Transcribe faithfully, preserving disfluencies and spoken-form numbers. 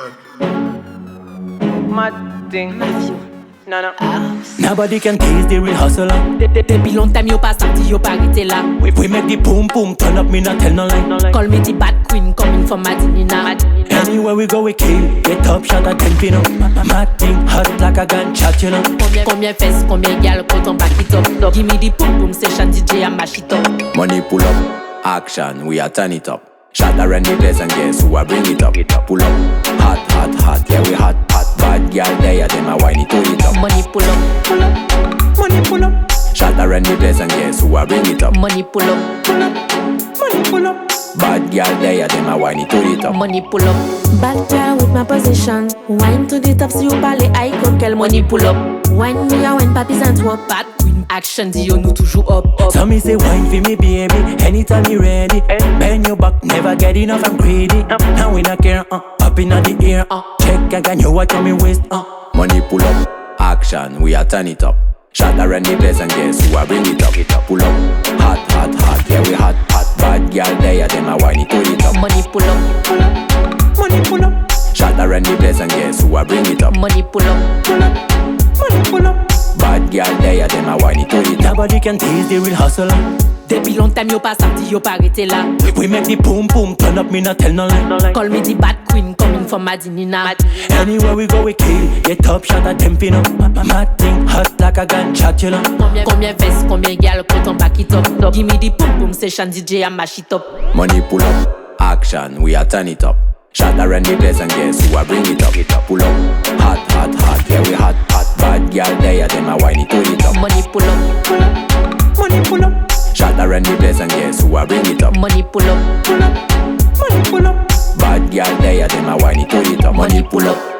Mad thing. No, no. Nobody can taste the real hustler. Depuis long time yo pas sorti, yo pas arrêté là. We, we make the boom boom turn up, me not tell no lie. Call me the bad queen coming from Madinina. Anywhere we go we kill, get top shot at ten pin up. Mad thing, hot like a gunshot, you know. Combien, combien fesses, combien gal, quand on back it up. Give me the boom boom session, D J and mash it up. Money pull up, action, we are turn it up. Shot around the place and guess who I bring it up. It up, pull up, hot, hot, hot, yeah we hot, hot. Bad girl there, them a whine it to it up. Money pull up, Pull up. Money pull up. Shot around the place and guess who I bring it up. money pull up, Pull up. Money pull up. Bad girl there, them a whine it to it up. money pull up. Bad girl with my position. Wine to the top, so you ballet, I coquel. Money pull up. Wine me a wine, papis and twop. Bad queen action, Dio nous toujours up, up. So me say wine for me baby, anytime you ready. Bend your back, never get enough, I'm greedy. Now we not care, uh, up in the ear. Uh, check again, you what on me waist. Uh. Money pull up, action, we are turn it up. Shot around the place and guess who I bring it up. It up, pull up, hot, hot, hot, yeah we hot, hot. Bad girl there, them a whine it to it up. Money pull up, Pull up. Money pull up. Shot around the place and guess who I bring it up. money pull up. Pull up. Money pull up. Bad girl there, them a whine it to it up. Nobody can taste the real hustler. Depuis long time yo pas sorti, yo pas arrêté là. We make the boom boom turn up, me not tell no lie. Call me the bad queen coming from Madinina. Anywhere we go we kill, get top shot at ten pin up. Mad thing, hot like a gunshot, you know. Combien, combien fesses, combien gal, quand on back it up. Give me the boom boom session, D J and mash it up. Money pull up, action, we are turn it up. Shot around the place and guess who I bring it up. It up, pull up, hot, hot, hot, yeah we hot, hot. Bad girl there, them a whine it to it up. Money pull up, Pull up. Money pull up. Shot around the place and guess who I bring it up. money pull up, Pull up. Money pull up. Bad girl there, them a whine it to it up. Money pull up.